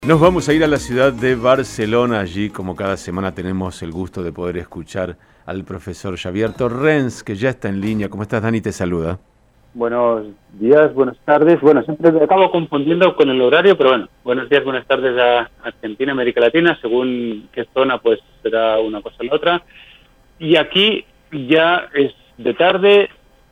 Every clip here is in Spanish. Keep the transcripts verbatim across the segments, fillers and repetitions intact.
Nos vamos a ir a la ciudad de Barcelona. Allí, como cada semana, tenemos el gusto de poder escuchar al profesor Xavier Torrens, que ya está en línea. ¿Cómo estás, Dani? Te saluda. Buenos días, buenas tardes. Bueno, siempre me acabo confundiendo con el horario, pero bueno, buenos días, buenas tardes a Argentina, América Latina, según qué zona, pues será una cosa o la otra. Y aquí ya es de tarde,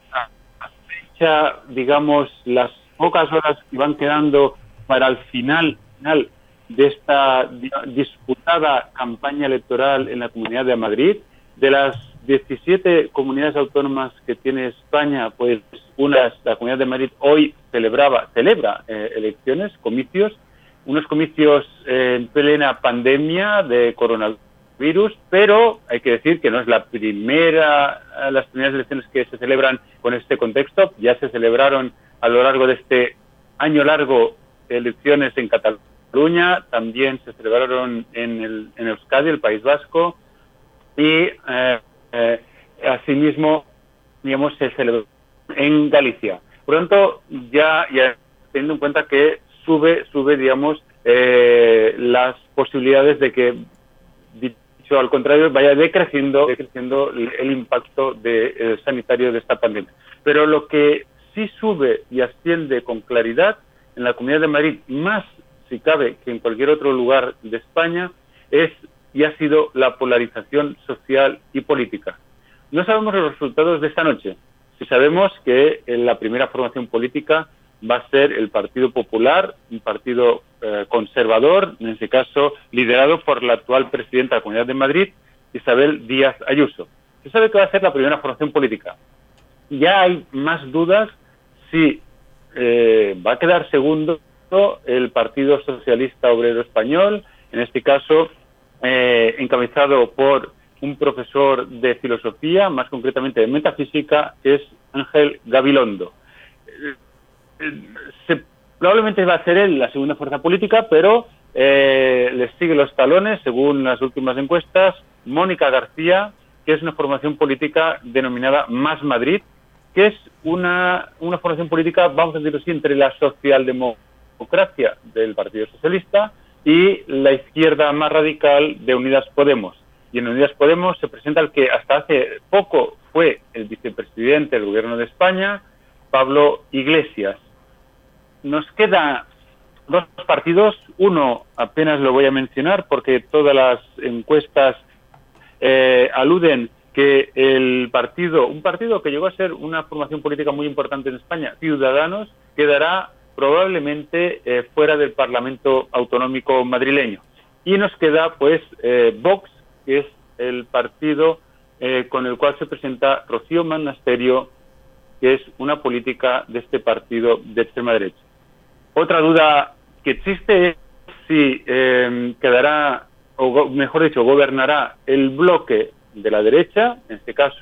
a fecha, digamos, las pocas horas que van quedando para el final, final de esta disputada campaña electoral en la Comunidad de Madrid. De las diecisiete comunidades autónomas que tiene España, pues una, la Comunidad de Madrid hoy celebraba, celebra eh, elecciones, comicios, unos comicios eh, en plena pandemia de coronavirus, pero hay que decir que no es la primera, las primeras elecciones que se celebran con este contexto. Ya se celebraron a lo largo de este año largo elecciones en Cataluña, también se celebraron en, el, en Euskadi, el País Vasco, y eh, eh, asimismo, digamos, se celebró en Galicia. Por lo tanto, ya, ya teniendo en cuenta que sube, sube digamos, eh, las posibilidades de que, dicho al contrario, vaya decreciendo, decreciendo el impacto de, eh, sanitario de esta pandemia. Pero lo que sí sube y asciende con claridad en la Comunidad de Madrid, más si cabe que en cualquier otro lugar de España, es y ha sido la polarización social y política. No sabemos los resultados de esta noche. Si sabemos que en la primera formación política va a ser el Partido Popular, un partido eh, conservador, en este caso liderado por la actual presidenta de la Comunidad de Madrid, Isabel Díaz Ayuso. Se sabe que va a ser la primera formación política. Ya hay más dudas si eh, va a quedar segundo el Partido Socialista Obrero Español, en este caso eh, encabezado por un profesor de filosofía, más concretamente de metafísica, que es Ángel Gabilondo. Eh, se, probablemente va a ser él la segunda fuerza política, pero eh, les sigue los talones, según las últimas encuestas, Mónica García, que es una formación política denominada Más Madrid, que es una, una formación política, vamos a decirlo así, entre la socialdemocracia del Partido Socialista y la izquierda más radical de Unidas Podemos. Y en Unidas Podemos se presenta el que hasta hace poco fue el vicepresidente del Gobierno de España, Pablo Iglesias. Nos quedan dos partidos, uno apenas lo voy a mencionar porque todas las encuestas eh, aluden que el partido, un partido que llegó a ser una formación política muy importante en España, Ciudadanos, quedará probablemente eh, fuera del Parlamento Autonómico madrileño. Y nos queda, pues, eh, Vox, que es el partido eh, con el cual se presenta Rocío Monasterio, que es una política de este partido de extrema derecha. Otra duda que existe es si eh, quedará, o mejor dicho, gobernará el bloque de la derecha, en este caso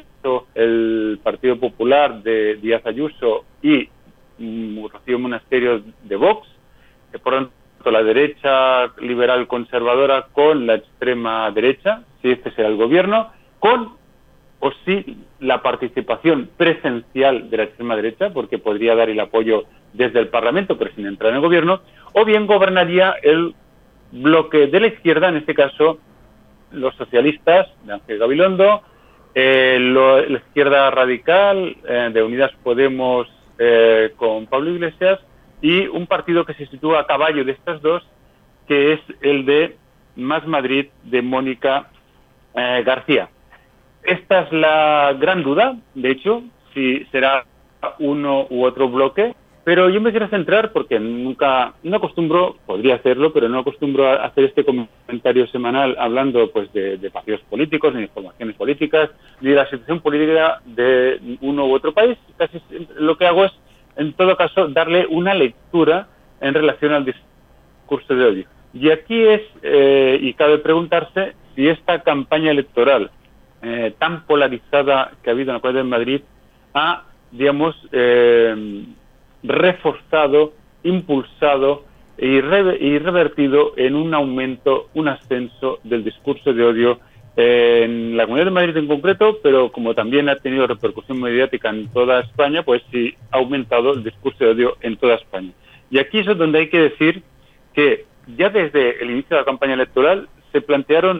el Partido Popular de Díaz Ayuso y Rocío Monasterio de Vox, que por lo tanto la derecha liberal conservadora con la extrema derecha, si este será el gobierno, con o sí la participación presencial de la extrema derecha, porque podría dar el apoyo desde el Parlamento, pero sin entrar en el gobierno, o bien gobernaría el bloque de la izquierda, en este caso los socialistas de Ángel Gabilondo, eh, lo, la izquierda radical eh, de Unidas Podemos eh, con Pablo Iglesias, y un partido que se sitúa a caballo de estas dos, que es el de Más Madrid de Mónica eh, García. Esta es la gran duda, de hecho, si será uno u otro bloque, pero yo me quiero centrar porque nunca, no acostumbro, podría hacerlo, pero no acostumbro a hacer este comentario semanal hablando pues de, de partidos políticos, ni de formaciones políticas, ni de la situación política de uno u otro país. Casi lo que hago es, en todo caso, darle una lectura en relación al discurso de odio. Y aquí es, eh, y cabe preguntarse, si esta campaña electoral eh, tan polarizada que ha habido en la Comunidad de Madrid ha, digamos, eh, reforzado, impulsado y, re y revertido en un aumento, un ascenso del discurso de odio eh, en la Comunidad de Madrid en concreto, pero como también ha tenido repercusión mediática en toda España, pues sí ha aumentado el discurso de odio en toda España. Y aquí es donde hay que decir que ya desde el inicio de la campaña electoral se plantearon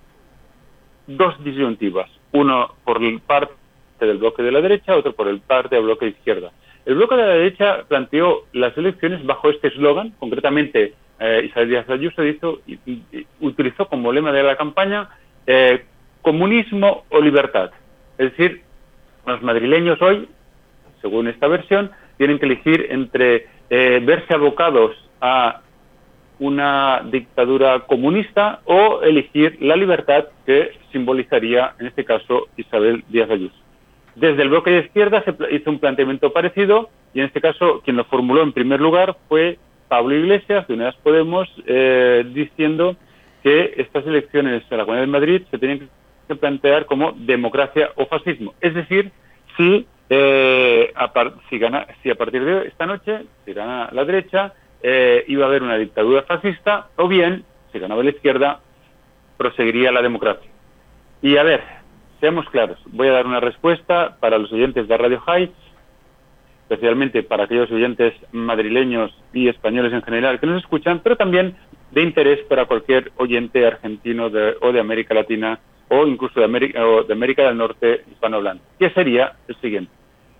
dos disyuntivas, uno por parte del bloque de la derecha, otro por el parte del bloque de izquierda. El bloque de la derecha planteó las elecciones bajo este eslogan, concretamente eh, Isabel Díaz Ayuso hizo, y, y, utilizó como lema de la campaña eh, comunismo o libertad. Es decir, los madrileños hoy, según esta versión, tienen que elegir entre eh, verse abocados a una dictadura comunista o elegir la libertad que simbolizaría, en este caso, Isabel Díaz Ayuso. Desde el bloque de izquierda se hizo un planteamiento parecido y en este caso quien lo formuló en primer lugar fue Pablo Iglesias de Unidas Podemos, eh, diciendo que estas elecciones en la Comunidad de Madrid se tenían que plantear como democracia o fascismo. Es decir, si, eh, a, par si, gana, si a partir de esta noche, si gana la derecha, eh, iba a haber una dictadura fascista, o bien, si ganaba la izquierda, proseguiría la democracia. Y a ver, seamos claros, voy a dar una respuesta para los oyentes de Radio High, especialmente para aquellos oyentes madrileños y españoles en general que nos escuchan, pero también de interés para cualquier oyente argentino de, o de América Latina o incluso de América, o de América del Norte hispanohablante, que sería el siguiente.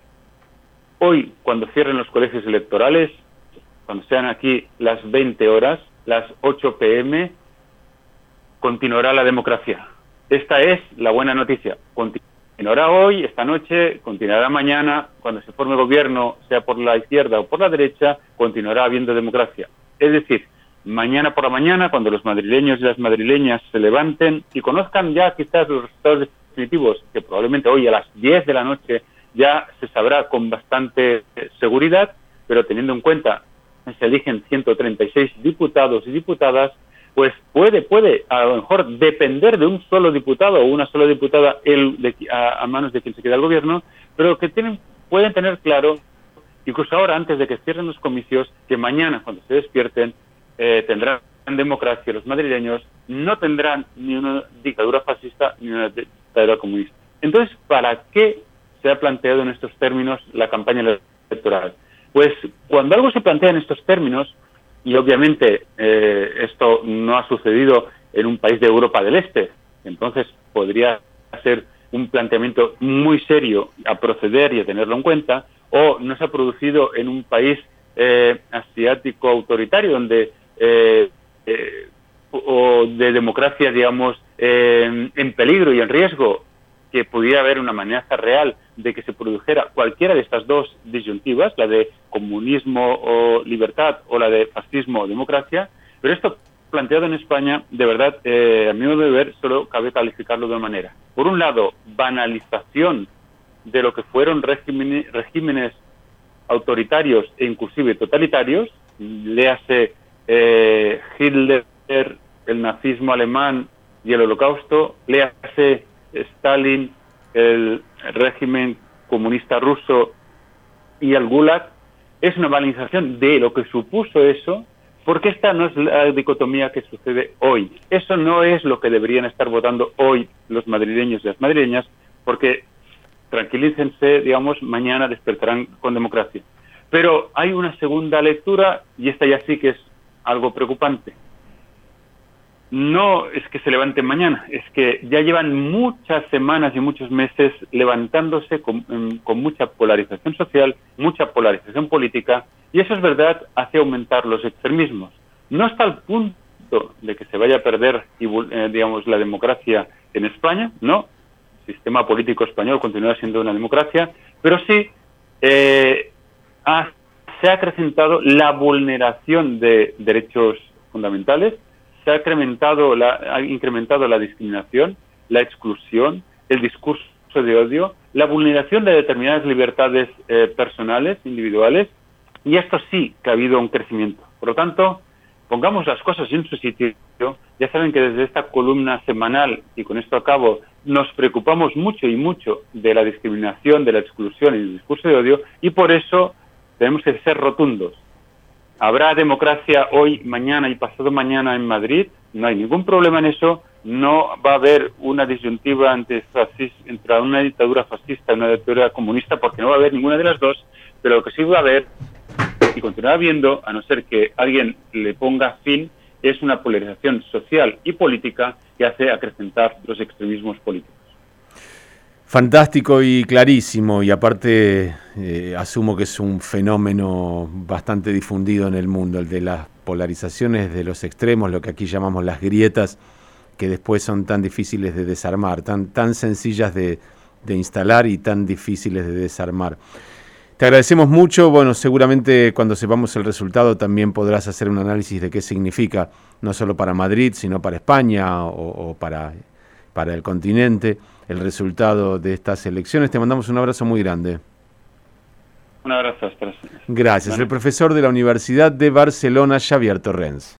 Hoy, cuando cierren los colegios electorales, cuando sean aquí las veinte horas, las ocho pe eme, continuará la democracia. Esta es la buena noticia. Continuará hoy, esta noche, continuará mañana, cuando se forme gobierno, sea por la izquierda o por la derecha, continuará habiendo democracia. Es decir, mañana por la mañana, cuando los madrileños y las madrileñas se levanten y conozcan ya quizás los resultados definitivos, que probablemente hoy a las diez de la noche ya se sabrá con bastante seguridad, pero teniendo en cuenta que se eligen ciento treinta y seis diputados y diputadas, pues puede, puede a lo mejor depender de un solo diputado o una sola diputada el de, a, a manos de quien se queda el gobierno, pero que tienen, pueden tener claro, incluso ahora antes de que cierren los comicios, que mañana cuando se despierten eh, tendrán democracia los madrileños, no tendrán ni una dictadura fascista ni una dictadura comunista. Entonces, ¿para qué se ha planteado en estos términos la campaña electoral? Pues cuando algo se plantea en estos términos, y obviamente eh, esto no ha sucedido en un país de Europa del Este, entonces podría ser un planteamiento muy serio a proceder y a tenerlo en cuenta, o no se ha producido en un país eh, asiático autoritario, donde eh, eh, o de democracia, digamos, eh, en peligro y en riesgo, que pudiera haber una amenaza real de que se produjera cualquiera de estas dos disyuntivas, la de comunismo o libertad o la de fascismo o democracia, pero esto planteado en España, de verdad, eh, a mi modo de ver, solo cabe calificarlo de una manera. Por un lado, banalización de lo que fueron regímenes, regímenes autoritarios e inclusive totalitarios, léase eh, Hitler, el nazismo alemán y el holocausto, léase Stalin, el régimen comunista ruso y el Gulag. Es una banalización de lo que supuso eso, porque esta no es la dicotomía que sucede hoy. Eso no es lo que deberían estar votando hoy los madrileños y las madrileñas, porque tranquilícense, digamos, mañana despertarán con democracia. Pero hay una segunda lectura, y esta ya sí que es algo preocupante. No es que se levanten mañana, es que ya llevan muchas semanas y muchos meses levantándose con, con mucha polarización social, mucha polarización política, y eso es verdad, hace aumentar los extremismos. No hasta el punto de que se vaya a perder, eh, digamos, la democracia en España, no, el sistema político español continuará siendo una democracia, pero sí eh, ha, se ha acrecentado la vulneración de derechos fundamentales, se ha incrementado la, ha incrementado la discriminación, la exclusión, el discurso de odio, la vulneración de determinadas libertades eh, personales, individuales, y esto sí que ha habido un crecimiento. Por lo tanto, pongamos las cosas en su sitio. Ya saben que desde esta columna semanal, y con esto acabo, nos preocupamos mucho y mucho de la discriminación, de la exclusión y el discurso de odio, y por eso tenemos que ser rotundos. ¿Habrá democracia hoy, mañana y pasado mañana en Madrid? No hay ningún problema en eso. No va a haber una disyuntiva entre, entre una dictadura fascista y una dictadura comunista, porque no va a haber ninguna de las dos. Pero lo que sí va a haber, y continuará habiendo, a no ser que alguien le ponga fin, es una polarización social y política que hace acrecentar los extremismos políticos. Fantástico y clarísimo, y aparte eh, asumo que es un fenómeno bastante difundido en el mundo, el de las polarizaciones de los extremos, lo que aquí llamamos las grietas, que después son tan difíciles de desarmar, tan, tan sencillas de, de instalar y tan difíciles de desarmar. Te agradecemos mucho. Bueno, seguramente cuando sepamos el resultado también podrás hacer un análisis de qué significa, no solo para Madrid, sino para España o, o para, para el continente, el resultado de estas elecciones. Te mandamos un abrazo muy grande. Un abrazo. Hasta la semana. Gracias. Bueno. El profesor de la Universidad de Barcelona, Xavier Torrens.